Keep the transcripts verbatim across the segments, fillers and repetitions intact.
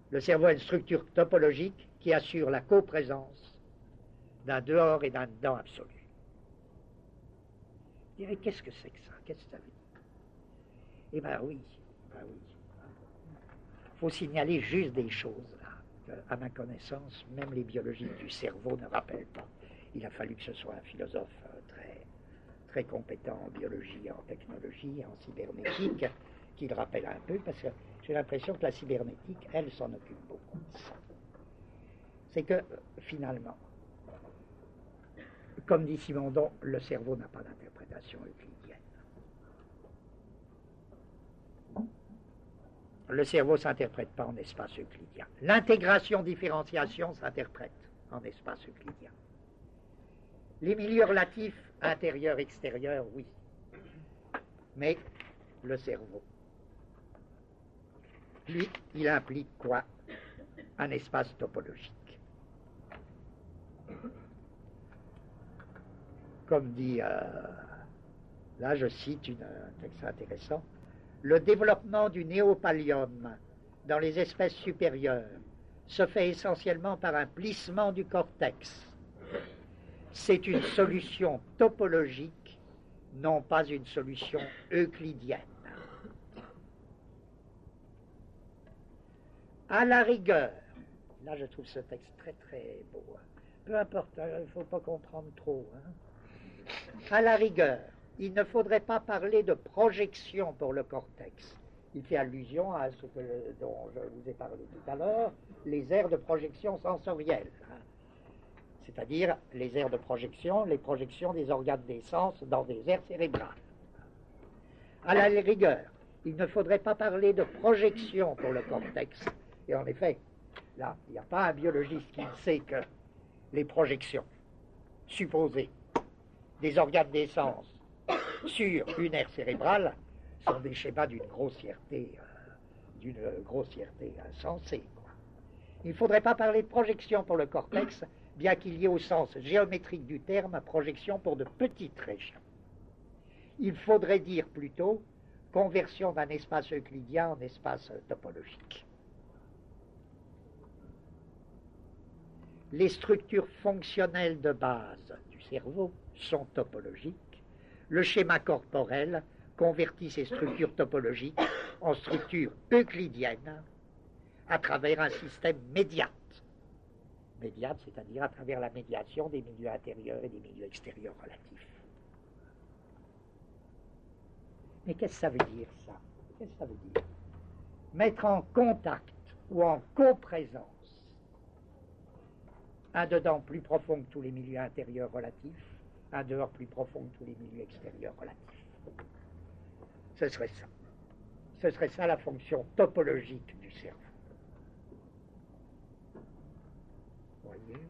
Le cerveau a une structure topologique qui assure la coprésence d'un dehors et d'un dedans absolu. Vous direz, qu'est-ce que c'est que ça? Qu'est-ce que ça veut dire? Eh bien oui, ben oui. Il faut signaler juste des choses là, que, à ma connaissance, même les biologistes du cerveau ne rappellent pas. Il a fallu que ce soit un philosophe euh, très, très compétent en biologie, en technologie, en cybernétique, qui le rappelle un peu, parce que j'ai l'impression que la cybernétique, elle, s'en occupe beaucoup. C'est que, finalement, comme dit Simondon, le cerveau n'a pas d'interprétation euclidienne. Le cerveau ne s'interprète pas en espace euclidien. L'intégration-différenciation s'interprète en espace euclidien. Les milieux relatifs, intérieur-extérieur, oui. Mais le cerveau, lui, il implique quoi? Un espace topologique. Comme dit, euh, là je cite une, un texte intéressant, le développement du néopallium dans les espèces supérieures se fait essentiellement par un plissement du cortex. C'est une solution topologique, non pas une solution euclidienne. À la rigueur, là je trouve ce texte très très beau, hein. Peu importe, il ne faut pas comprendre trop. Hein. À la rigueur, il ne faudrait pas parler de projection pour le cortex. Il fait allusion à ce que, dont je vous ai parlé tout à l'heure, les aires de projection sensorielle. Hein. C'est-à-dire les aires de projection, les projections des organes des sens dans des aires cérébrales. À la rigueur, il ne faudrait pas parler de projection pour le cortex. Et en effet, là, il n'y a pas un biologiste qui sait que les projections supposées des organes des sens sur une aire cérébrale sont des schémas d'une grossièreté, euh, d'une grossièreté insensée, quoi. Il ne faudrait pas parler de projection pour le cortex, bien qu'il y ait au sens géométrique du terme projection pour de petites régions. Il faudrait dire plutôt conversion d'un espace euclidien en espace topologique. Les structures fonctionnelles de base du cerveau sont topologiques. Le schéma corporel convertit ces structures topologiques en structures euclidiennes à travers un système médiate. Médiate, c'est-à-dire à travers la médiation des milieux intérieurs et des milieux extérieurs relatifs. Mais qu'est-ce que ça veut dire, ça? Qu'est-ce que ça veut dire? Mettre en contact ou en coprésence un dedans plus profond que tous les milieux intérieurs relatifs, un dehors plus profond que tous les milieux extérieurs relatifs. Ce serait ça. Ce serait ça la fonction topologique du cerveau. Voyez?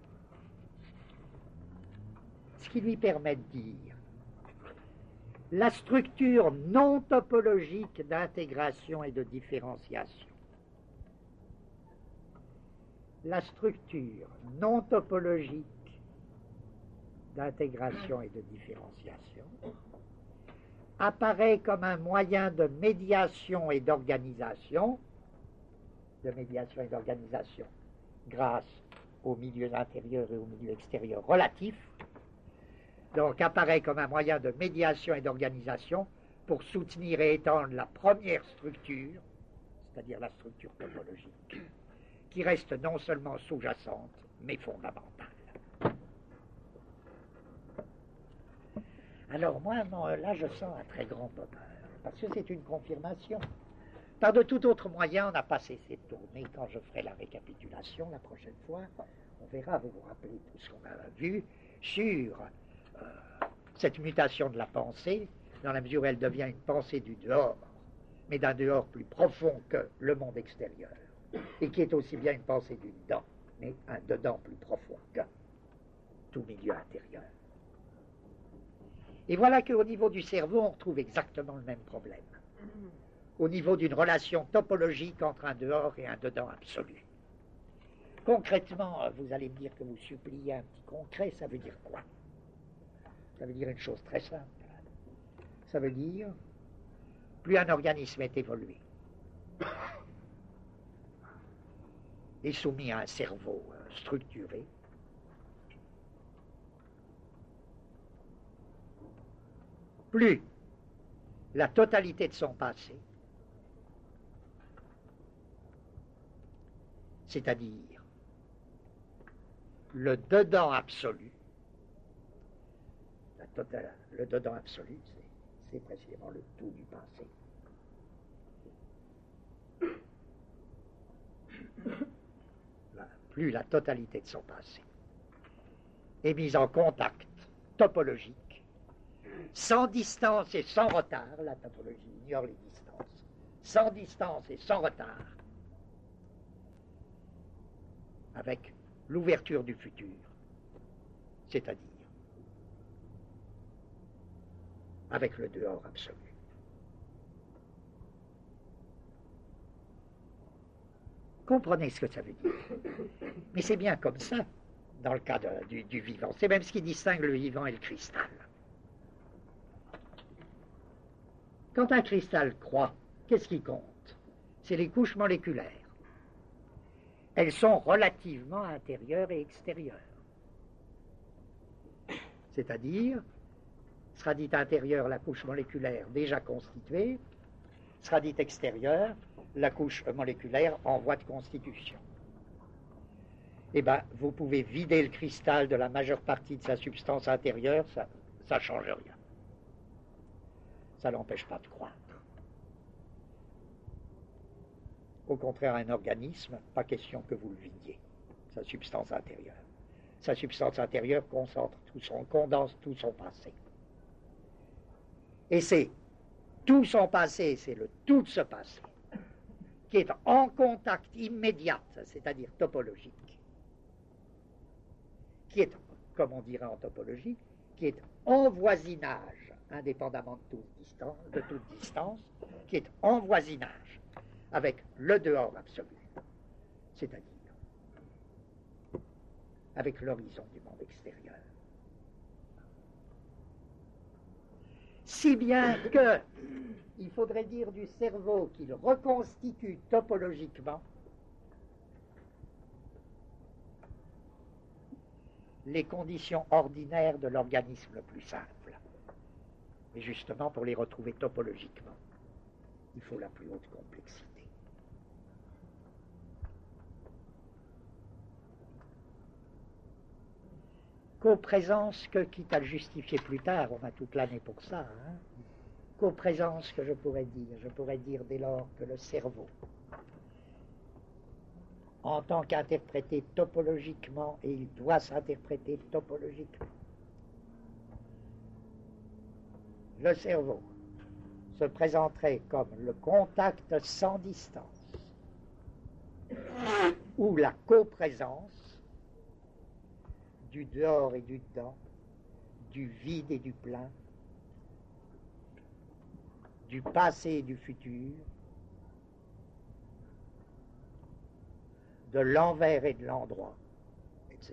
Ce qui lui permet de dire la structure non topologique d'intégration et de différenciation. La structure non topologique d'intégration et de différenciation apparaît comme un moyen de médiation et d'organisation, de médiation et d'organisation grâce aux milieux intérieurs et aux milieux extérieurs relatifs, donc apparaît comme un moyen de médiation et d'organisation pour soutenir et étendre la première structure, c'est-à-dire la structure topologique, qui reste non seulement sous-jacente, mais fondamentale. Alors moi, non, là, je sens un très grand bonheur, parce que c'est une confirmation. Par de tout autre moyen, on n'a pas cessé de tourner. Quand je ferai la récapitulation la prochaine fois, on verra, vous vous rappelez tout ce qu'on a vu sur euh, cette mutation de la pensée, dans la mesure où elle devient une pensée du dehors, mais d'un dehors plus profond que le monde extérieur, et qui est aussi bien une pensée du dedans, mais un dedans plus profond que tout milieu intérieur. Et voilà qu'au niveau du cerveau, on retrouve exactement le même problème. Au niveau d'une relation topologique entre un dehors et un dedans absolu. Concrètement, vous allez me dire que vous suppliez un petit concret, ça veut dire quoi? Ça veut dire une chose très simple. Ça veut dire, plus un organisme est évolué, est soumis à un cerveau euh, structuré, plus la totalité de son passé, c'est-à-dire le dedans absolu, la totale, le dedans absolu, c'est précisément le tout du passé. La, plus la totalité de son passé est mise en contact topologique, sans distance et sans retard, la topologie ignore les distances, sans distance et sans retard, avec l'ouverture du futur, c'est-à-dire avec le dehors absolu. Comprenez ce que ça veut dire. Mais c'est bien comme ça, dans le cas de, du, du vivant. C'est même ce qui distingue le vivant et le cristal. Quand un cristal croît, qu'est-ce qui compte? C'est les couches moléculaires. Elles sont relativement intérieures et extérieures. C'est-à-dire, sera dit intérieure la couche moléculaire déjà constituée, sera dit extérieure la couche moléculaire en voie de constitution. Eh bien, vous pouvez vider le cristal de la majeure partie de sa substance intérieure, ça ne change rien. Ça n'empêche pas de croître. Au contraire, un organisme, pas question que vous le vidiez, sa substance intérieure. Sa substance intérieure concentre tout son, condense tout son passé. Et c'est tout son passé, c'est le tout de ce passé, qui est en contact immédiat, c'est-à-dire topologique, qui est, comme on dirait en topologie, qui est en voisinage, indépendamment de toute distance, de toute distance, qui est en voisinage avec le dehors absolu, c'est-à-dire avec l'horizon du monde extérieur. Si bien que, il faudrait dire du cerveau qu'il reconstitue topologiquement les conditions ordinaires de l'organisme le plus simple. Et justement, pour les retrouver topologiquement, il faut la plus haute complexité. Co-présence que, quitte à le justifier plus tard, on a toute l'année pour ça, hein, co-présence que je pourrais dire, je pourrais dire dès lors que le cerveau, en tant qu'interprété topologiquement, et il doit s'interpréter topologiquement, le cerveau se présenterait comme le contact sans distance, ou la coprésence du dehors et du dedans, du vide et du plein, du passé et du futur, de l'envers et de l'endroit, et cetera.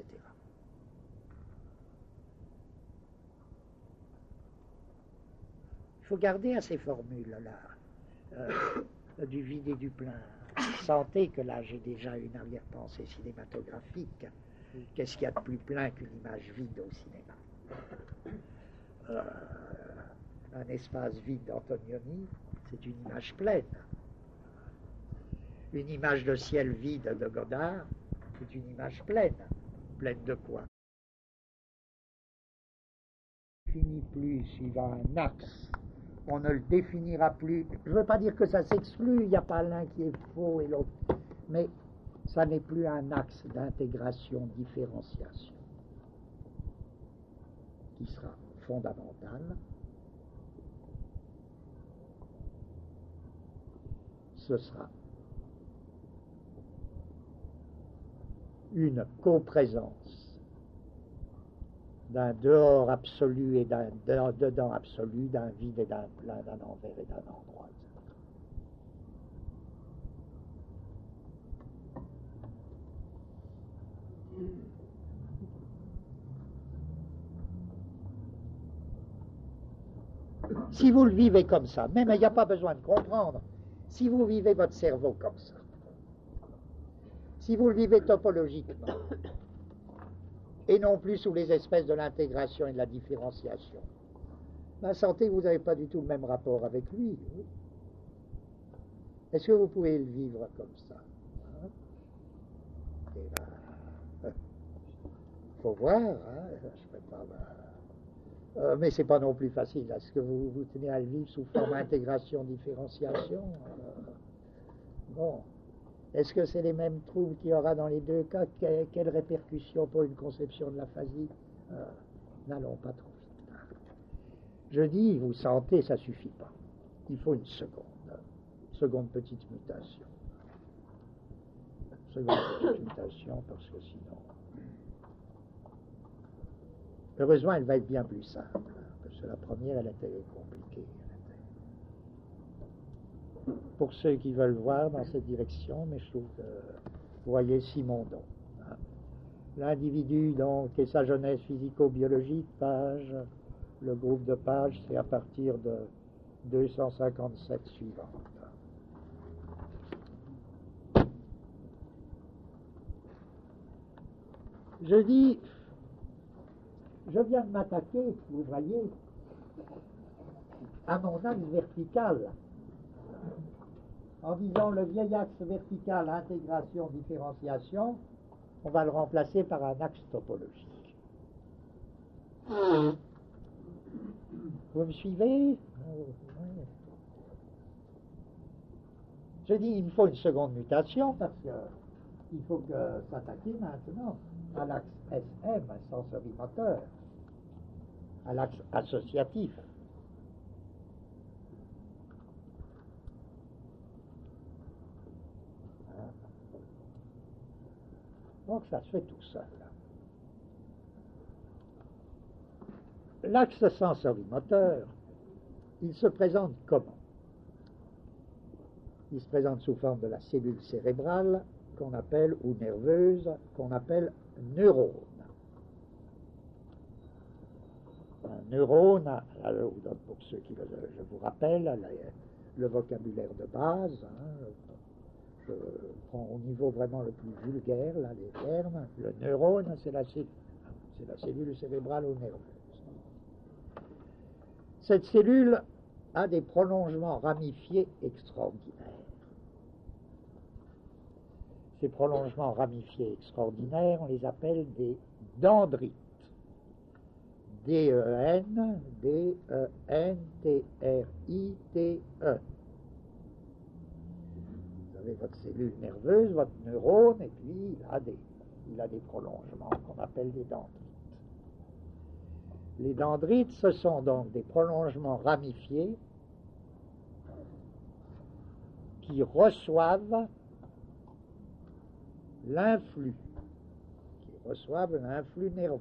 Il faut garder à ces formules-là, euh, du vide et du plein. Sentez que là, j'ai déjà une arrière-pensée cinématographique. Qu'est-ce qu'il y a de plus plein qu'une image vide au cinéma? euh, Un espace vide d'Antonioni, c'est une image pleine. Une image de ciel vide de Godard, c'est une image pleine. Pleine de quoi? Finit plus suivant un axe. On ne le définira plus. Je ne veux pas dire que ça s'exclut, il n'y a pas l'un qui est faux et l'autre. Mais ça n'est plus un axe d'intégration, différenciation, qui sera fondamental. Ce sera une coprésence d'un dehors absolu et d'un dedans absolu, d'un vide et d'un plein, d'un envers et d'un endroit, et cetera. Si vous le vivez comme ça, même il n'y a pas besoin de comprendre, si vous vivez votre cerveau comme ça, Si vous le vivez topologiquement, et non plus sous les espèces de l'intégration et de la différenciation, ben, sentez que vous n'avez pas du tout le même rapport avec lui. Oui. Est-ce que vous pouvez le vivre comme ça? Hein? Et ben, il faut voir, hein? Je peux pas, ben, euh, mais c'est pas non plus facile. Est-ce que vous vous tenez à le vivre sous forme intégration, différenciation? euh, Bon. Est-ce que c'est les mêmes troubles qu'il y aura dans les deux cas? Quelle, quelle répercussion pour une conception de l'aphasie? euh, N'allons pas trop vite. Je dis, vous sentez, ça suffit pas. Il faut une seconde. Seconde petite mutation. Seconde petite mutation, parce que sinon... Heureusement, elle va être bien plus simple. Parce que la première, elle était compliquée. Pour ceux qui veulent voir dans cette direction, mais je trouve que vous voyez Simondon. Hein. L'individu, donc, et sa jeunesse physico-biologique, page, le groupe de pages, c'est à partir de deux cent cinquante-sept suivante. Je dis, je viens de m'attaquer, vous voyez, à mon axe vertical, en disant le vieil axe vertical, intégration, différenciation, on va le remplacer par un axe topologique. Vous me suivez? Je dis, il me faut une seconde mutation parce qu'il faut que s'attaquer maintenant à l'axe S M, sensorimoteur, à l'axe associatif. Donc ça se fait tout seul. L'axe sensorimoteur, il se présente comment? Il se présente sous forme de la cellule cérébrale qu'on appelle, ou nerveuse, qu'on appelle neurone. Un neurone, alors, pour ceux qui le, je vous rappelle, le, le vocabulaire de base, hein, je prends au niveau vraiment le plus vulgaire, là, les termes. Le neurone, c'est la, c'est la cellule cérébrale ou nerveuse. Cette cellule a des prolongements ramifiés extraordinaires. Ces prolongements ramifiés extraordinaires, on les appelle des dendrites. D E N, D E N T R I T E. Vous avez votre cellule nerveuse, votre neurone, et puis il a des, il a des prolongements qu'on appelle des dendrites. Les dendrites, ce sont donc des prolongements ramifiés qui reçoivent l'influx, qui reçoivent l'influx nerveux.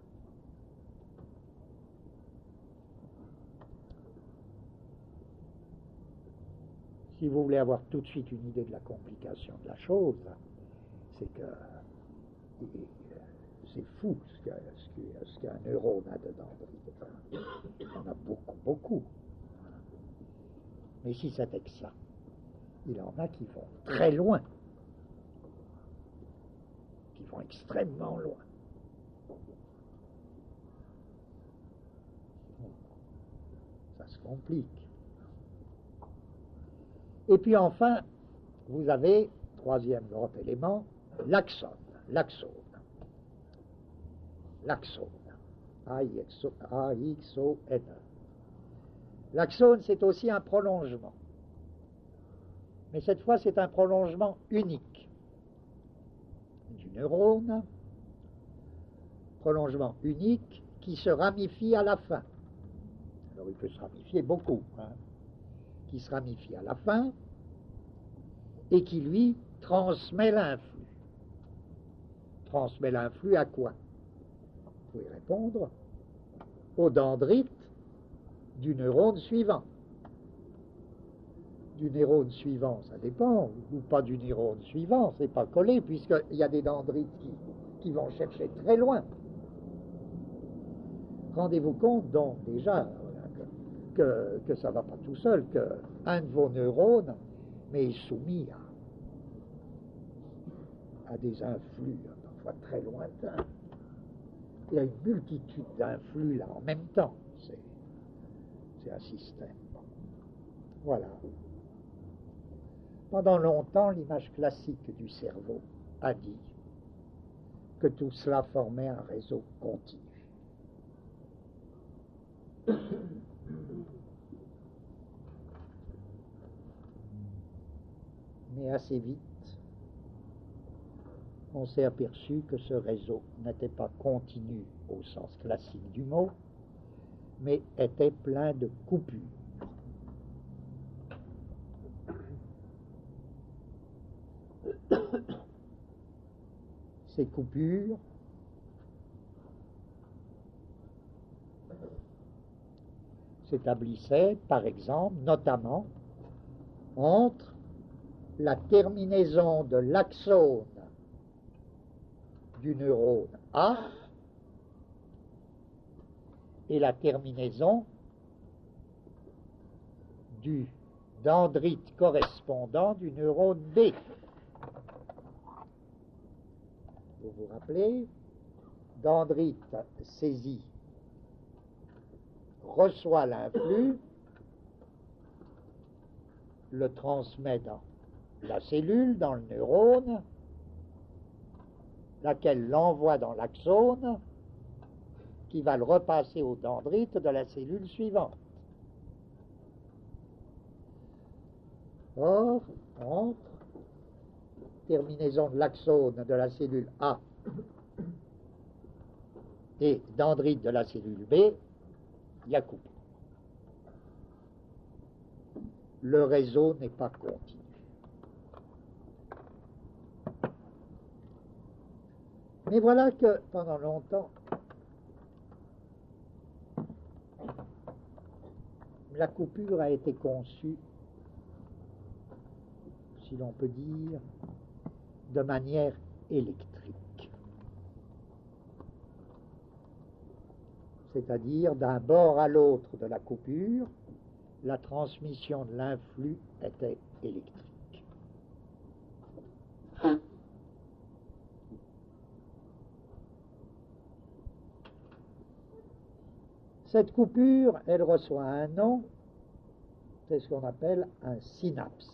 Si vous voulez avoir tout de suite une idée de la complication de la chose, c'est que c'est fou ce qu'un neurone a de dendrites. Il y en a beaucoup, beaucoup. Mais si c'était que ça, il en a qui vont très loin, qui vont extrêmement loin. Ça se complique. Et puis enfin, vous avez, troisième grand élément, l'axone, l'axone. L'axone. A X O N E. L'axone, c'est aussi un prolongement. Mais cette fois, c'est un prolongement unique du neurone, prolongement unique qui se ramifie à la fin. Alors, il peut se ramifier beaucoup, hein, qui se ramifie à la fin et qui, lui, transmet l'influx. Transmet l'influx à quoi? Vous pouvez répondre aux dendrites du neurone suivant. Du neurone suivant, ça dépend, ou pas du neurone suivant, c'est pas collé, puisqu'il y a des dendrites qui, qui vont chercher très loin. Rendez-vous compte donc déjà que, que, que ça ne va pas tout seul, qu'un de vos neurones mais est soumis à des influx, parfois très lointains. Il y a une multitude d'influx là en même temps. C'est, c'est un système. Voilà. Pendant longtemps, l'image classique du cerveau a dit que tout cela formait un réseau continu. Mais assez vite, on s'est aperçu que ce réseau n'était pas continu au sens classique du mot, mais était plein de coupures. Ces coupures s'établissaient, par exemple, notamment, entre la terminaison de l'axone du neurone A et la terminaison du dendrite correspondant du neurone B. Vous vous rappelez, dendrite saisi reçoit l'influx, le transmet dans la cellule, dans le neurone, laquelle l'envoie dans l'axone, qui va le repasser au dendrite de la cellule suivante. Or, entre terminaison de l'axone de la cellule A et dendrite de la cellule B, il y a coupure. Le réseau n'est pas continu. Mais voilà que pendant longtemps, la coupure a été conçue, si l'on peut dire, de manière électrique. C'est-à-dire, d'un bord à l'autre de la coupure, la transmission de l'influx était électrique. Cette coupure, elle reçoit un nom, c'est ce qu'on appelle un synapse.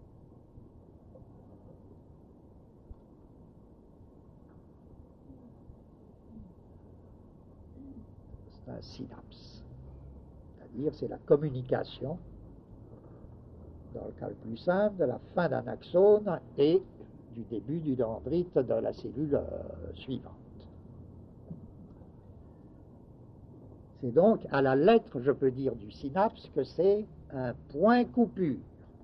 C'est un synapse. C'est-à-dire, c'est la communication, dans le cas le plus simple, de la fin d'un axone et du début du dendrite de la cellule euh, suivante. C'est donc à la lettre, je peux dire, du synapse que c'est un point coupure.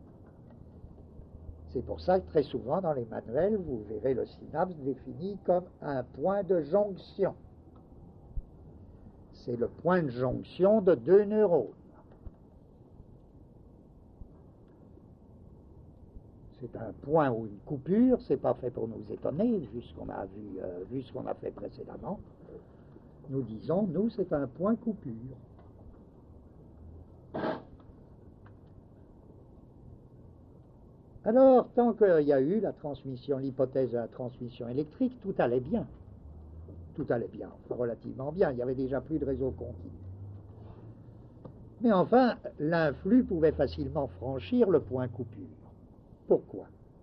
C'est pour ça que très souvent dans les manuels, vous verrez le synapse défini comme un point de jonction. C'est le point de jonction de deux neurones. C'est un point ou une coupure, c'est pas fait pour nous étonner, vu ce qu'on a vu, euh, vu ce qu'on a fait précédemment. Nous disons, nous, c'est un point coupure. Alors, tant qu'il y a eu la transmission, l'hypothèse de la transmission électrique, tout allait bien. Tout allait bien, enfin, relativement bien. Il n'y avait déjà plus de réseau continu. Mais enfin, l'influx pouvait facilement franchir le point coupure. Pourquoi?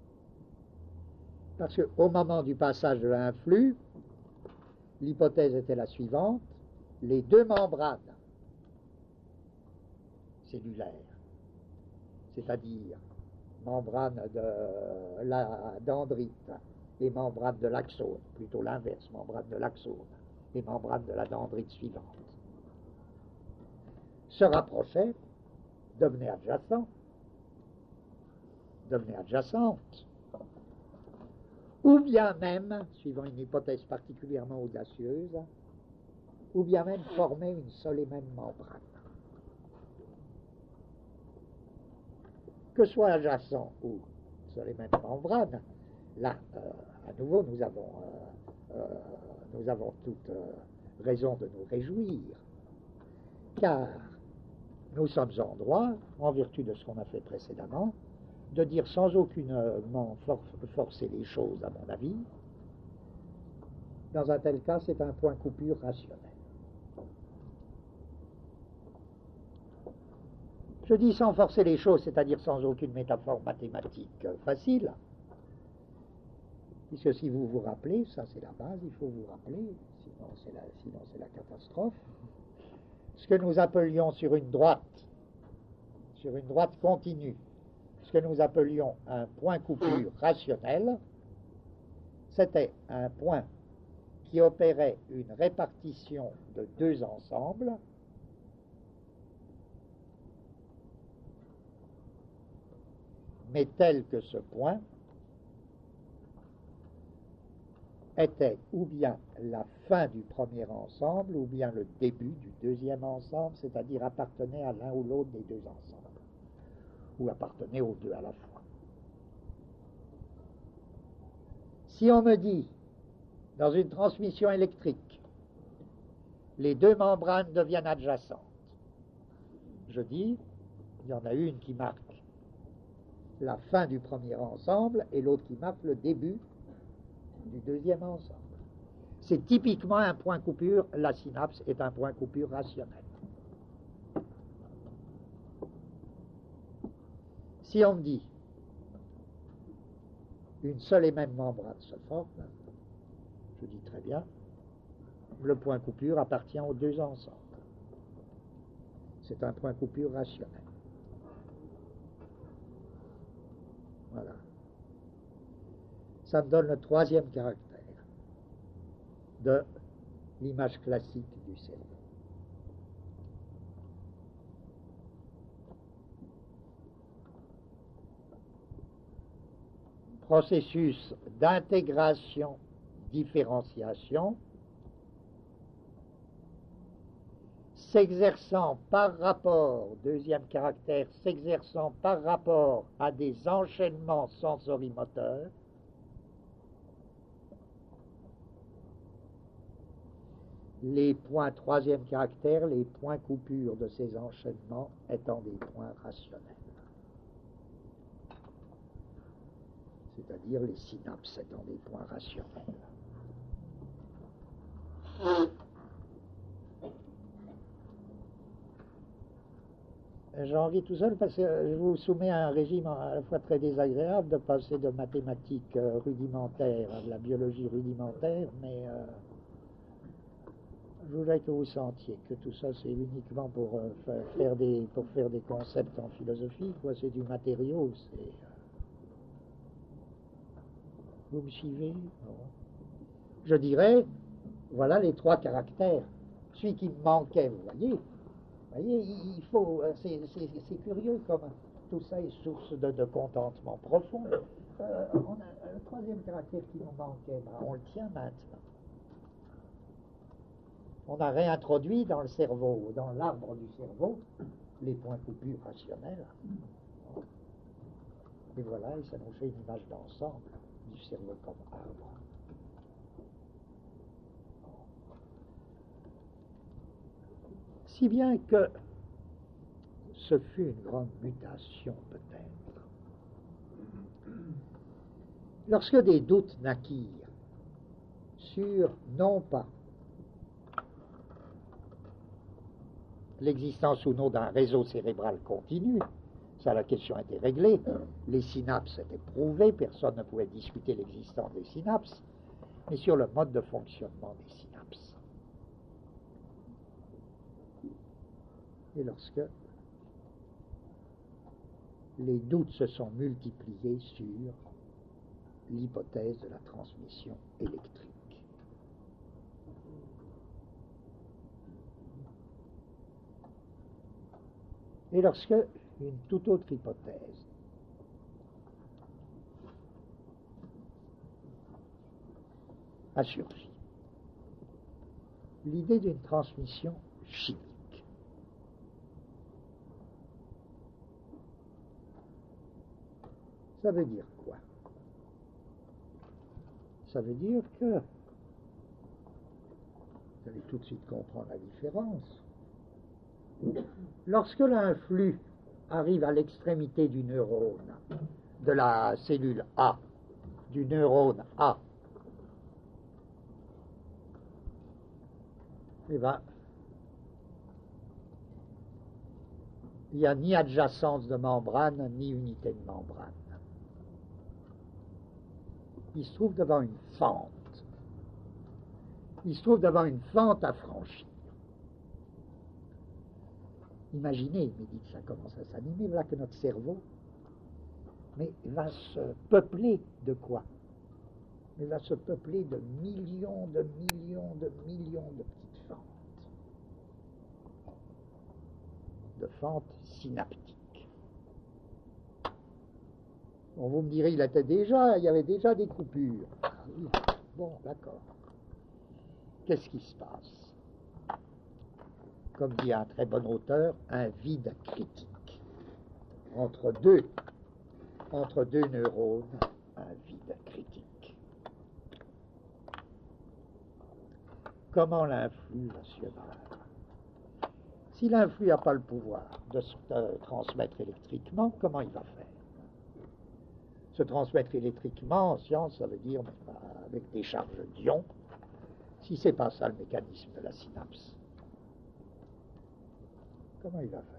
Parce qu'au moment du passage de l'influx, l'hypothèse était la suivante, les deux membranes cellulaires, c'est-à-dire membrane de la dendrite et membrane de l'axone, plutôt l'inverse, membrane de l'axone et membrane de la dendrite suivante, se rapprochaient, devenaient adjacents, devenaient adjacentes, ou bien même, suivant une hypothèse particulièrement audacieuse, ou bien même former une seule et même membrane. Que soit adjacent ou seule et même membrane, là, euh, à nouveau, nous avons, euh, euh, nous avons toute euh, raison de nous réjouir, car nous sommes en droit, en vertu de ce qu'on a fait précédemment, de dire sans aucunement for forcer les choses, à mon avis, Dans un tel cas, c'est un point coupure rationnel. Je dis sans forcer les choses, c'est-à-dire sans aucune métaphore mathématique facile, puisque si vous vous rappelez, ça c'est la base, il faut vous rappeler, sinon c'est la, sinon c'est la catastrophe, ce que nous appelions sur une droite, sur une droite continue, ce que nous appelions un point coupure rationnel, c'était un point qui opérait une répartition de deux ensembles mais tel que ce point était ou bien la fin du premier ensemble ou bien le début du deuxième ensemble, c'est-à-dire appartenait à l'un ou l'autre des deux ensembles, ou appartenait aux deux à la fois. Si on me dit, dans une transmission électrique, les deux membranes deviennent adjacentes, je dis, il y en a une qui marque la fin du premier ensemble et l'autre qui marque le début du deuxième ensemble. C'est typiquement un point coupure, la synapse est un point coupure rationnel. Si on me dit une seule et même membrane se forme, je dis très bien, le point coupure appartient aux deux ensembles. C'est un point coupure rationnel. Voilà. Ça me donne le troisième caractère de l'image classique du cerveau. Processus d'intégration-différenciation s'exerçant par rapport, deuxième caractère, s'exerçant par rapport à des enchaînements sensorimoteurs, les points, troisième caractère, les points coupures de ces enchaînements étant des points rationnels. C'est-à-dire les synapses étant des points rationnels. J'en ris tout seul parce que je vous soumets à un régime à la fois très désagréable de passer de mathématiques rudimentaires à de la biologie rudimentaire, mais euh, je voudrais que vous sentiez que tout ça c'est uniquement pour, euh, faire des, pour faire des concepts en philosophie, quoi. C'est du matériau, c'est... Euh, vous me suivez? Non. Je dirais, voilà les trois caractères. Celui qui me manquait, vous voyez, vous voyez, il faut, c'est, c'est, c'est curieux comme tout ça est source de, de contentement profond. Euh, on a le troisième caractère qui nous manquait, ben, on le tient maintenant. On a réintroduit dans le cerveau, dans l'arbre du cerveau, les points coupures rationnels. Et voilà, et ça nous fait une image d'ensemble du cerveau comme arbre. Si bien que ce fut une grande mutation peut-être. Lorsque des doutes naquirent sur, non pas l'existence ou non d'un réseau cérébral continu, ça la question était réglée, les synapses étaient prouvées, personne ne pouvait discuter l'existence des synapses, mais sur le mode de fonctionnement des synapses. Et lorsque les doutes se sont multipliés sur l'hypothèse de la transmission électrique. Et lorsque une toute autre hypothèse a surgi, l'idée d'une transmission chimique. Ça veut dire quoi? Ça veut dire que, vous allez tout de suite comprendre la différence, lorsque l'influx arrive à l'extrémité du neurone, de la cellule A, du neurone A, eh bien, il n'y a ni adjacence de membrane, ni unité de membrane. Il se trouve devant une fente. Il se trouve devant une fente à franchir. Imaginez, il me dit que ça commence à s'animer, voilà que notre cerveau mais va se peupler de quoi? Il va se peupler de millions, de millions, de millions de petites fentes. De fentes synaptiques. Bon, vous me direz, il était déjà, il y avait déjà des coupures. Ah oui, bon, d'accord. Qu'est-ce qui se passe? Comme dit un très bon auteur, un vide critique. Entre deux, entre deux neurones, un vide critique. Comment l'influx va survivre? Si l'influx n'a pas le pouvoir de se de transmettre électriquement, comment il va faire? Se transmettre électriquement, en science, ça veut dire bah, avec des charges d'ions, si c'est pas ça le mécanisme de la synapse. Comment il va faire?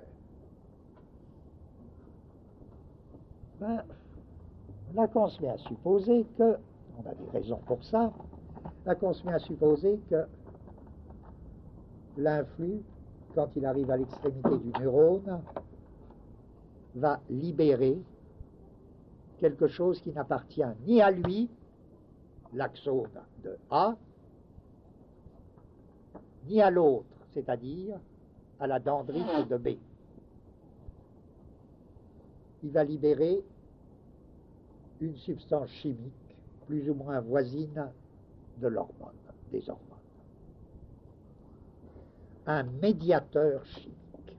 Ben, là qu'on se met à supposer que, on a des raisons pour ça, là qu'on se met à supposer que l'influx, quand il arrive à l'extrémité du neurone, va libérer quelque chose qui n'appartient ni à lui, l'axone de A, ni à l'autre, c'est-à-dire à la dendrite de B. Il va libérer une substance chimique plus ou moins voisine de l'hormone, des hormones. Un médiateur chimique.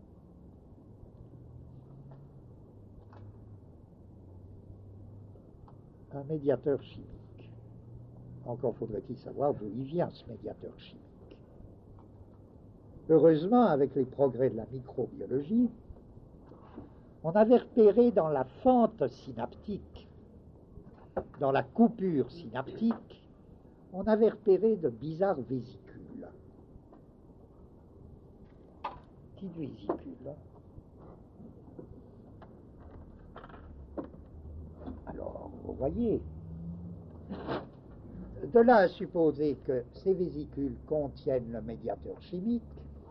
Un médiateur chimique. Encore faudrait-il savoir d'où il vient, ce médiateur chimique. Heureusement, avec les progrès de la microbiologie, on avait repéré dans la fente synaptique, dans la coupure synaptique, on avait repéré de bizarres vésicules. Petites vésicules. Alors, vous voyez, de là à supposer que ces vésicules contiennent le médiateur chimique,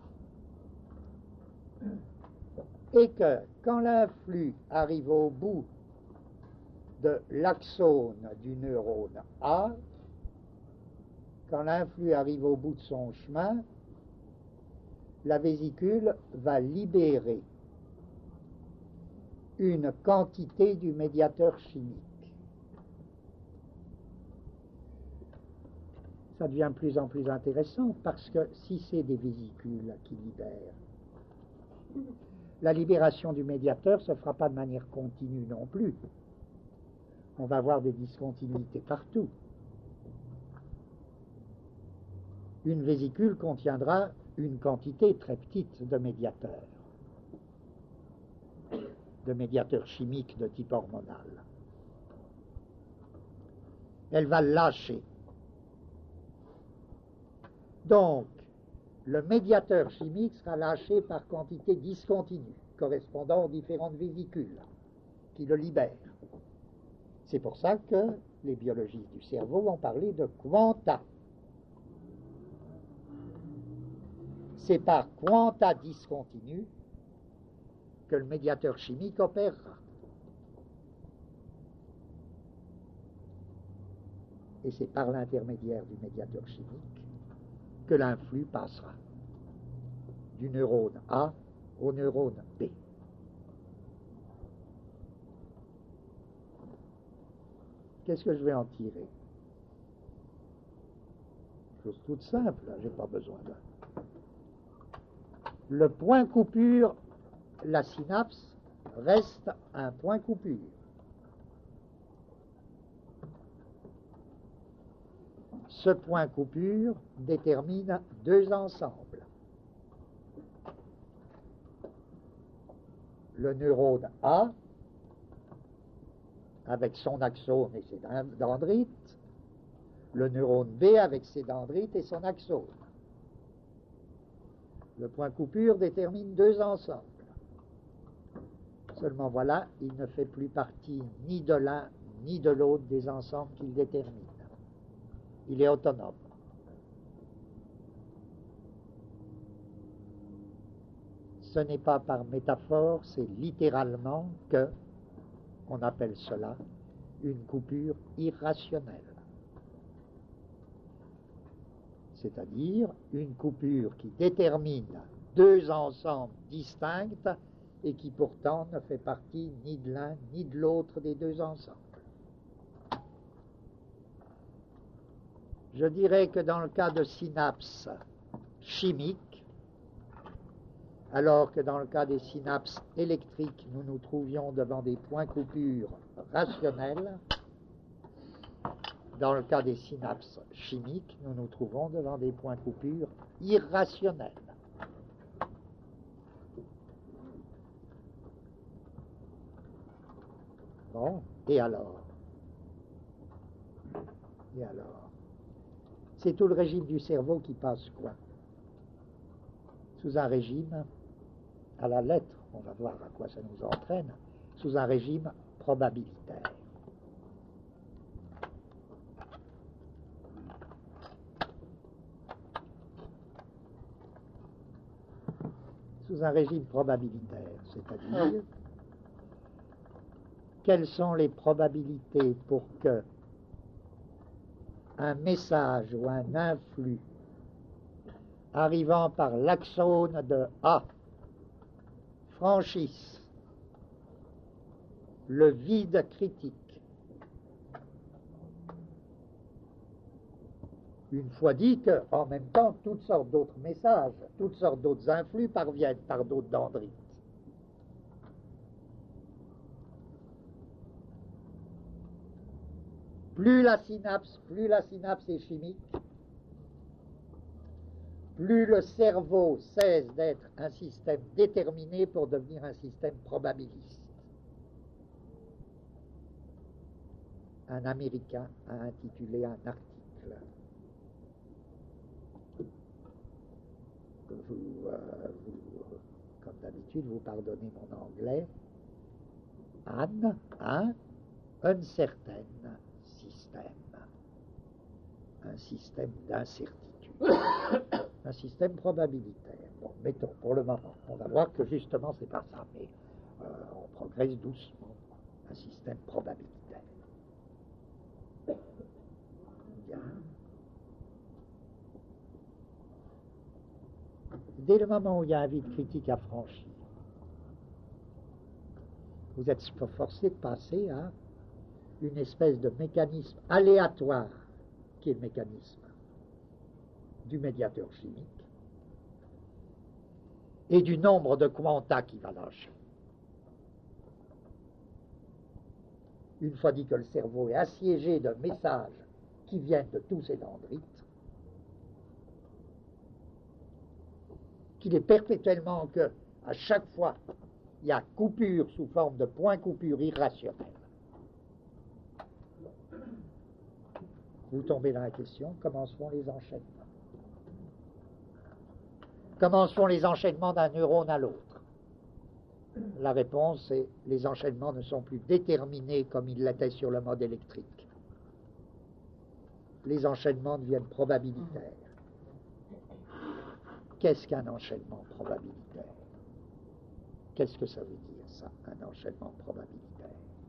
et que quand l'influx arrive au bout de l'axone du neurone A, quand l'influx arrive au bout de son chemin, la vésicule va libérer une quantité du médiateur chimique. Ça devient de plus en plus intéressant parce que si c'est des vésicules qui libèrent, la libération du médiateur ne se fera pas de manière continue non plus. On va avoir des discontinuités partout. Une vésicule contiendra une quantité très petite de médiateurs, de médiateurs chimiques de type hormonal. Elle va lâcher. Donc, le médiateur chimique sera lâché par quantité discontinue, correspondant aux différentes vésicules qui le libèrent. C'est pour ça que les biologistes du cerveau ont parlé de quanta. C'est par quanta discontinu que le médiateur chimique opérera. Et c'est par l'intermédiaire du médiateur chimique que l'influx passera du neurone A au neurone B. Qu'est-ce que je vais en tirer? Chose toute simple, je n'ai pas besoin d'un. Le point coupure, la synapse, reste un point coupure. Ce point coupure détermine deux ensembles. Le neurone A, avec son axone et ses dendrites, le neurone B avec ses dendrites et son axone. Le point coupure détermine deux ensembles. Seulement voilà, il ne fait plus partie ni de l'un ni de l'autre des ensembles qu'il détermine. Il est autonome. Ce n'est pas par métaphore, c'est littéralement que on appelle cela une coupure irrationnelle. C'est-à-dire une coupure qui détermine deux ensembles distincts et qui pourtant ne fait partie ni de l'un ni de l'autre des deux ensembles. Je dirais que dans le cas de synapses chimiques, alors que dans le cas des synapses électriques, nous nous trouvions devant des points coupure rationnels, dans le cas des synapses chimiques, nous nous trouvons devant des points coupure irrationnels. Bon, et alors Et alors C'est tout le régime du cerveau qui passe quoi? Sous un régime, à la lettre, on va voir à quoi ça nous entraîne, sous un régime probabilitaire. Sous un régime probabilitaire, c'est-à-dire quelles sont les probabilités pour que un message ou un influx arrivant par l'axone de A franchisse le vide critique. Une fois dit qu'en même temps, toutes sortes d'autres messages, toutes sortes d'autres influx parviennent par d'autres dendrites. Plus la synapse, plus la synapse est chimique, plus le cerveau cesse d'être un système déterminé pour devenir un système probabiliste. Un Américain a intitulé un article. Vous, euh, vous, comme d'habitude, vous pardonnez mon anglais. An, un, uncertain système. Un système d'incertitude. Un système probabilitaire. Bon, mettons, pour le moment. On va voir que justement, c'est pas ça, mais euh, on progresse doucement. Un système probabilitaire. Bien. Dès le moment où il y a un vide critique à franchir, vous êtes forcé de passer à une espèce de mécanisme aléatoire, qui est le mécanisme du médiateur chimique, et du nombre de quanta qui va lâcher. Une fois dit que le cerveau est assiégé de messages qui viennent de tous ces dendrites, qu'il est perpétuellement que, à chaque fois, il y a coupure sous forme de point coupure irrationnel. Vous tombez dans la question, comment se font les enchaînements? Comment se font les enchaînements d'un neurone à l'autre? La réponse est, les enchaînements ne sont plus déterminés comme ils l'étaient sur le mode électrique. Les enchaînements deviennent probabilitaires. Qu'est-ce qu'un enchaînement probabilitaire? Qu'est-ce que ça veut dire, ça, un enchaînement probabilitaire?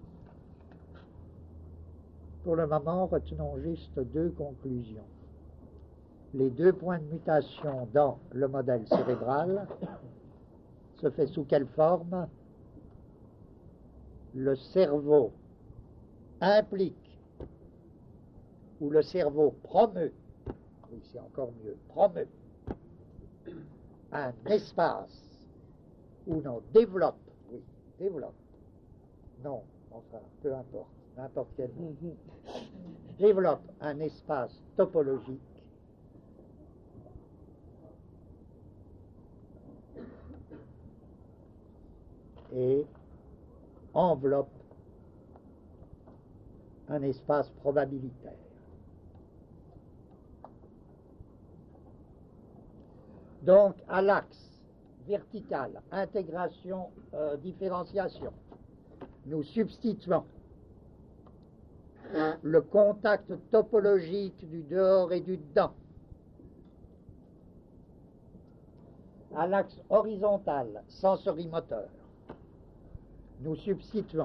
Pour le moment, retenons juste deux conclusions. Les deux points de mutation dans le modèle cérébral se fait sous quelle forme? Le cerveau implique, ou le cerveau promeut, oui, c'est encore mieux, promeut un espace, ou non, développe, oui, développe, non, enfin, peu importe, n'importe quel mot, développe un espace topologique et enveloppe un espace probabilitaire. Donc, à l'axe vertical, intégration, euh, différenciation, nous substituons le contact topologique du dehors et du dedans. À l'axe horizontal, sensorimoteur, nous substituons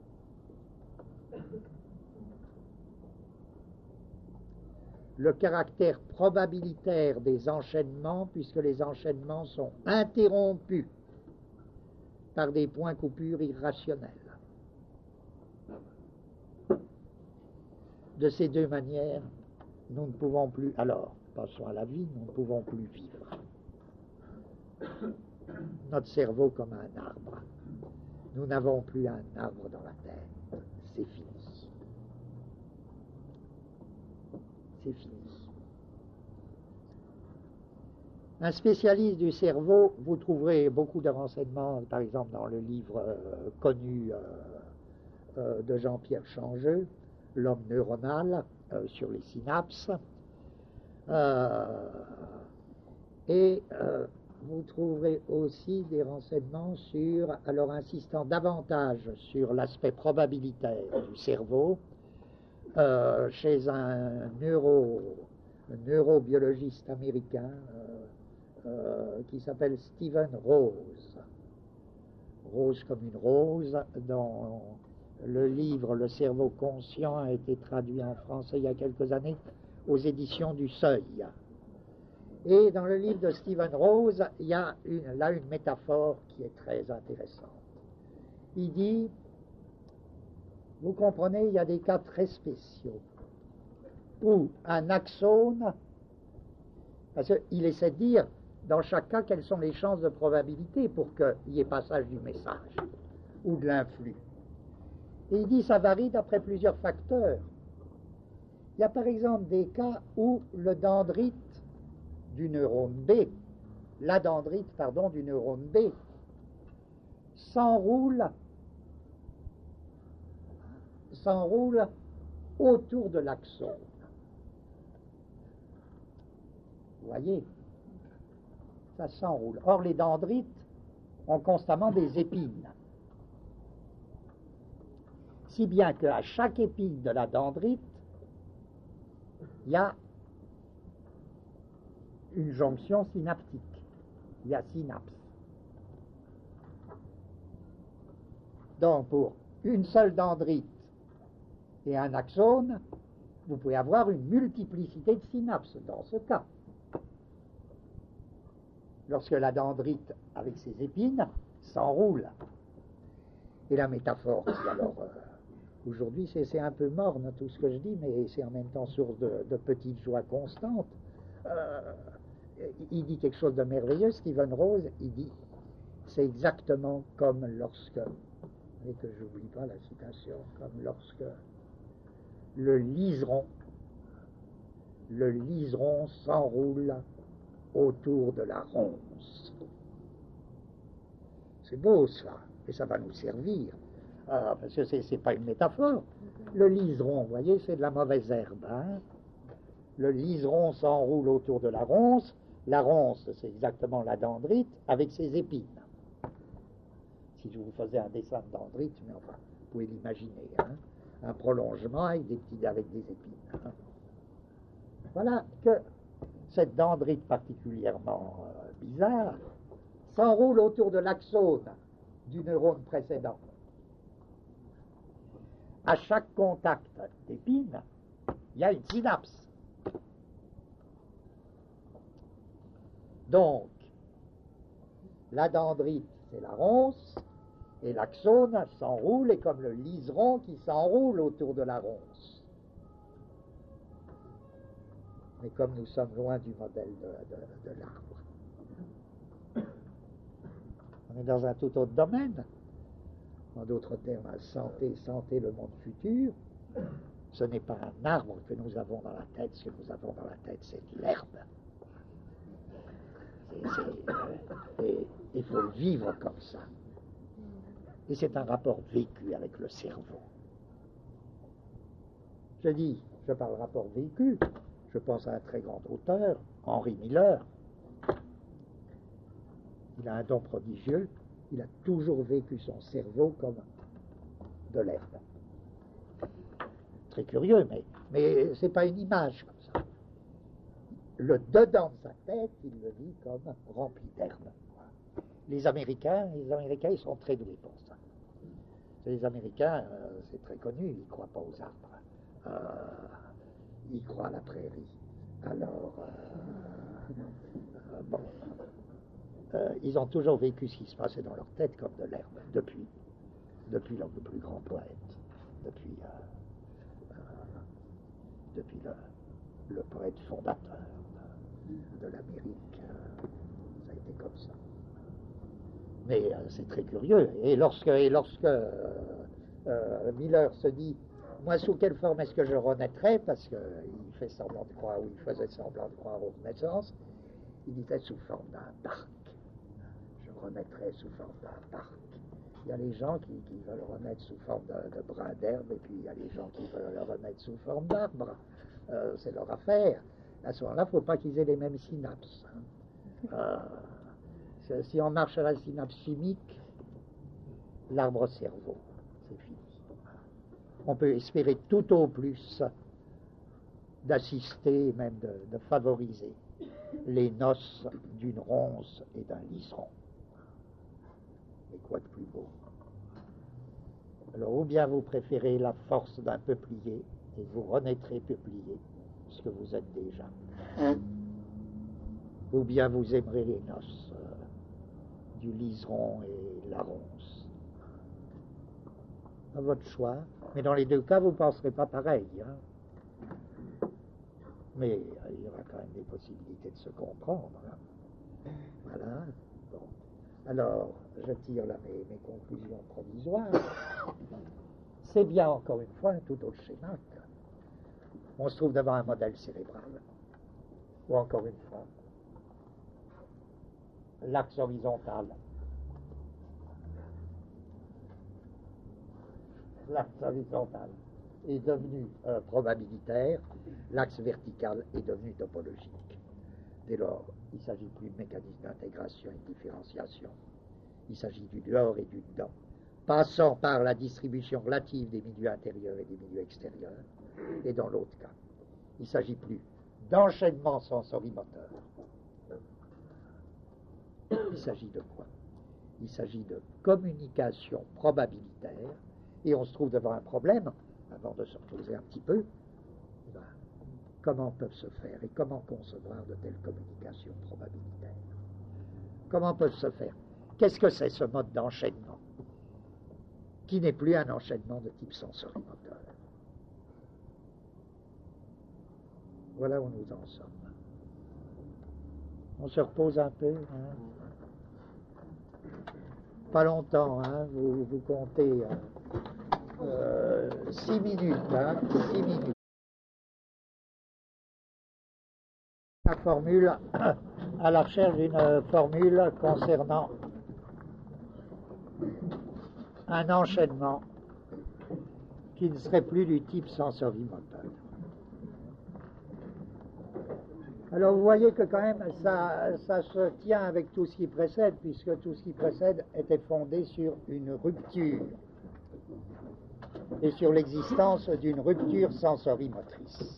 le caractère probabilitaire des enchaînements, puisque les enchaînements sont interrompus par des points coupures irrationnels. De ces deux manières, nous ne pouvons plus, alors, passons à la vie, nous ne pouvons plus vivre. Notre cerveau comme un arbre. Nous n'avons plus un arbre dans la tête. C'est fini. C'est fini. Un spécialiste du cerveau, vous trouverez beaucoup de renseignements, par exemple dans le livre euh, connu euh, euh, de Jean-Pierre Changeux, L'homme neuronal, euh, sur les synapses. Euh, et euh, vous trouverez aussi des renseignements sur, alors insistant davantage sur l'aspect probabilitaire du cerveau, euh, chez un, neuro, un neurobiologiste américain euh, euh, qui s'appelle Stephen Rose. Rose comme une rose, dont le livre Le cerveau conscient a été traduit en français il y a quelques années aux éditions du Seuil. Et dans le livre de Stephen Rose, il y a une, là une métaphore qui est très intéressante. Il dit, vous comprenez, il y a des cas très spéciaux où un axone, parce qu'il essaie de dire dans chaque cas quelles sont les chances de probabilité pour qu'il y ait passage du message ou de l'influx. Et il dit ça varie d'après plusieurs facteurs. Il y a par exemple des cas où le dendrite du neurone B, la dendrite, pardon, du neurone B, s'enroule, s'enroule autour de l'axone. Vous voyez, ça s'enroule. Or, les dendrites ont constamment des épines. Si bien qu'à chaque épine de la dendrite, il y a une jonction synaptique. Il y a synapse. Donc, pour une seule dendrite et un axone, vous pouvez avoir une multiplicité de synapses dans ce cas. Lorsque la dendrite, avec ses épines, s'enroule. Et la métaphore, alors, euh, aujourd'hui, c'est un peu morne tout ce que je dis, mais c'est en même temps source de, de petites joies constantes. Euh, il dit quelque chose de merveilleux, Stephen Rose, il dit, c'est exactement comme lorsque, et que je n'oublie pas la citation, comme lorsque le liseron, le liseron s'enroule autour de la ronce. C'est beau ça, et ça va nous servir, ah, parce que c'est pas une métaphore. Le liseron, vous voyez, c'est de la mauvaise herbe. Hein? Le liseron s'enroule autour de la ronce. La ronce, c'est exactement la dendrite avec ses épines. Si je vous faisais un dessin de dendrite, mais enfin, vous pouvez l'imaginer, hein? Un prolongement avec des petits, avec des épines. Hein? Voilà que cette dendrite particulièrement euh, bizarre s'enroule autour de l'axone du neurone précédent. À chaque contact d'épines, il y a une synapse. Donc, la dendrite, c'est la ronce, et l'axone s'enroule, et comme le liseron qui s'enroule autour de la ronce. Mais comme nous sommes loin du modèle de, de, de l'arbre, on est dans un tout autre domaine. En d'autres termes, la santé, santé, le monde futur, ce n'est pas un arbre que nous avons dans la tête, ce que nous avons dans la tête, c'est l'herbe. Et il faut vivre comme ça. Et c'est un rapport vécu avec le cerveau. Je dis, je parle rapport vécu, je pense à un très grand auteur, Henry Miller, il a un don prodigieux, il a toujours vécu son cerveau comme de l'herbe. Très curieux, mais, mais ce n'est pas une image comme ça. Le dedans de sa tête, il le vit comme rempli d'herbe. Les Américains, les Américains, ils sont très doués pour ça. Les Américains, euh, c'est très connu, ils ne croient pas aux arbres. Euh, ils croient à la prairie. Alors, euh, euh, bon, euh, ils ont toujours vécu ce qui se passait dans leur tête comme de l'herbe, depuis, depuis le plus grand poète, depuis, euh, euh, depuis le, le poète fondateur de, de l'Amérique. Euh, ça a été comme ça. Mais euh, c'est très curieux. Et lorsque, et lorsque euh, euh, Miller se dit, moi, sous quelle forme est-ce que je renaîtrai, parce qu'il fait semblant de croire, ou il faisait semblant de croire aux renaissances, il disait sous forme d'un parc. Je renaîtrai sous forme d'un parc. Il y a les gens qui, qui veulent renaître sous forme de, de brin d'herbe, et puis il y a les gens qui veulent renaître sous forme d'arbre. Euh, c'est leur affaire. À ce moment-là, il ne faut pas qu'ils aient les mêmes synapses. Hein. Euh, Si on marche à la synapse chimique, l'arbre cerveau, c'est fini. On peut espérer tout au plus d'assister, même de, de favoriser les noces d'une ronce et d'un liseron. Mais quoi de plus beau? Alors, ou bien vous préférez la force d'un peuplier et vous renaîtrez peuplier, ce que vous êtes déjà. Ou bien vous aimerez les noces du liseron et la ronce. À votre choix. Mais dans les deux cas, vous ne penserez pas pareil. Hein. Mais euh, il y aura quand même des possibilités de se comprendre. Hein. Voilà. Bon. Alors, je tire là mes, mes conclusions provisoires. C'est bien, encore une fois, un tout autre schéma. On se trouve devant un modèle cérébral. Ou encore une fois, l'axe horizontal. L'axe horizontal est devenu euh, probabilitaire, l'axe vertical est devenu topologique. Dès lors, il ne s'agit plus de mécanisme d'intégration et de différenciation. Il s'agit du dehors et du dedans, passant par la distribution relative des milieux intérieurs et des milieux extérieurs. Et dans l'autre cas, il ne s'agit plus d'enchaînement sensorimoteur. Il s'agit de quoi? Il s'agit de communication probabilitaire. Et on se trouve devant un problème, avant de se reposer un petit peu, ben, comment peuvent se faire et comment concevoir de telles communications probabilitaires? Comment peuvent se faire? Qu'est-ce que c'est ce mode d'enchaînement qui n'est plus un enchaînement de type sensorimoteur? Voilà où nous en sommes. On se repose un peu, hein? Pas longtemps, hein? vous, vous comptez euh, euh, six minutes, hein? six minutes. La formule, à la recherche d'une formule concernant un enchaînement qui ne serait plus du type sensorimoteur. Alors vous voyez que quand même ça, ça se tient avec tout ce qui précède, puisque tout ce qui précède était fondé sur une rupture et sur l'existence d'une rupture sensorimotrice.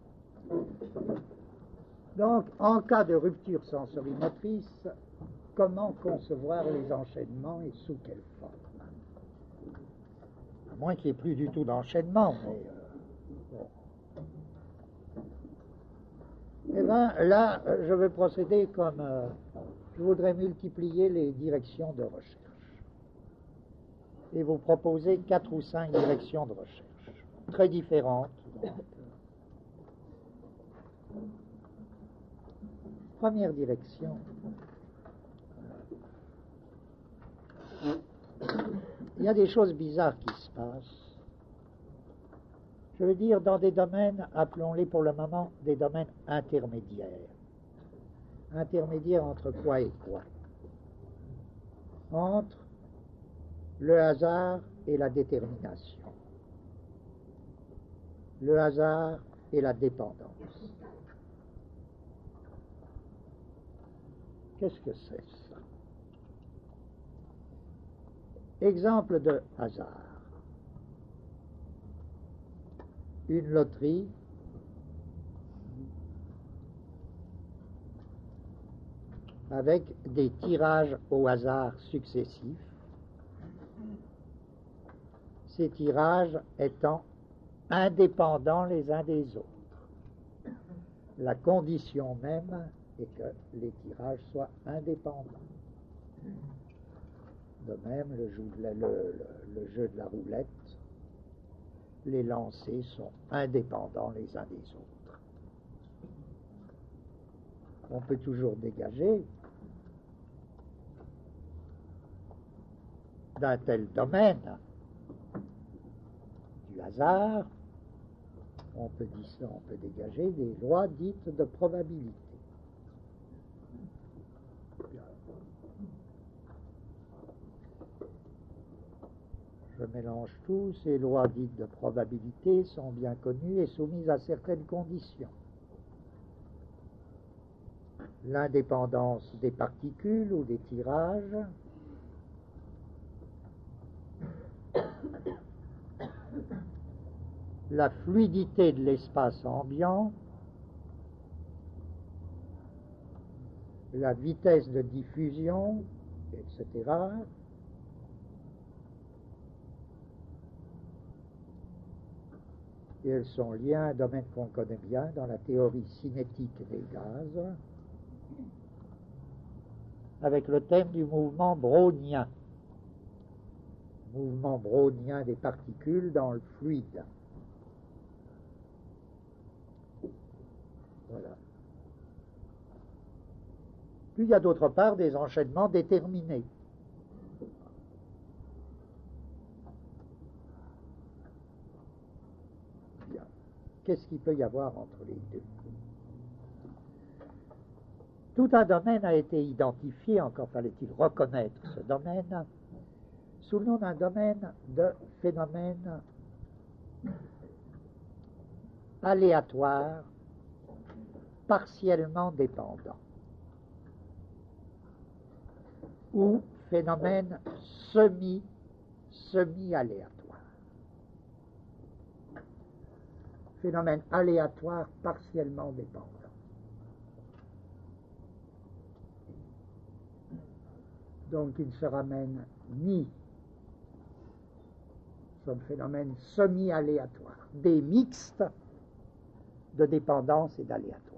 Donc, en cas de rupture sensorimotrice, comment concevoir les enchaînements et sous quelle forme? À moins qu'il n'y ait plus du tout d'enchaînement, mais... Euh, bon. Eh bien, là, je vais procéder comme... Euh, je voudrais multiplier les directions de recherche. Et vous proposer quatre ou cinq directions de recherche, très différentes. Donc. Première direction. Il y a des choses bizarres qui se passent. Je veux dire, dans des domaines, appelons-les pour le moment des domaines intermédiaires. Intermédiaires entre quoi et quoi? Entre le hasard et la détermination. Le hasard et la dépendance. Qu'est-ce que c'est ça? Exemple de hasard. Une loterie avec des tirages au hasard successifs, ces tirages étant indépendants les uns des autres. La condition même est que les tirages soient indépendants. De même, le jeu de la, le, le, le jeu de la roulette, les lancers sont indépendants les uns des autres. On peut toujours dégager d'un tel domaine du hasard, on peut, dire, on peut dégager des lois dites de probabilité. Je mélange tout, ces lois dites de probabilité sont bien connues et soumises à certaines conditions. L'indépendance des particules ou des tirages, la fluidité de l'espace ambiant, la vitesse de diffusion, et cetera. Et elles sont liées à un domaine qu'on connaît bien dans la théorie cinétique des gaz, avec le thème du mouvement brownien, mouvement brownien des particules dans le fluide. Voilà. Puis il y a d'autre part des enchaînements déterminés. Bien. Qu'est-ce qu'il peut y avoir entre les deux? Tout un domaine a été identifié, encore fallait-il reconnaître ce domaine, sous le nom d'un domaine de phénomènes aléatoires, partiellement dépendants, ou phénomènes semi, semi-aléatoires. Phénomènes aléatoires partiellement dépendants. Donc il ne se ramène ni comme phénomène semi-aléatoire, des mixtes de dépendance et d'aléatoire.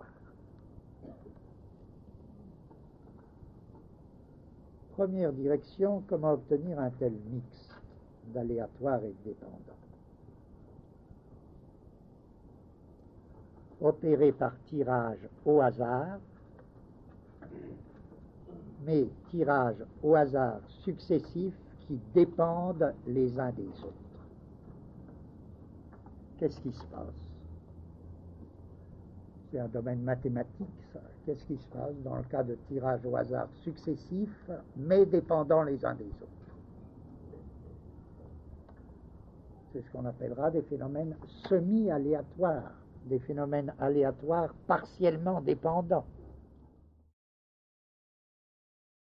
Première direction, comment obtenir un tel mix d'aléatoire et de dépendant? Opéré par tirage au hasard, mais tirage au hasard successifs qui dépendent les uns des autres. Qu'est-ce qui se passe? C'est un domaine mathématique, ça. Qu'est-ce qui se passe dans le cas de tirage au hasard successifs, mais dépendant les uns des autres? C'est ce qu'on appellera des phénomènes semi-aléatoires, des phénomènes aléatoires partiellement dépendants.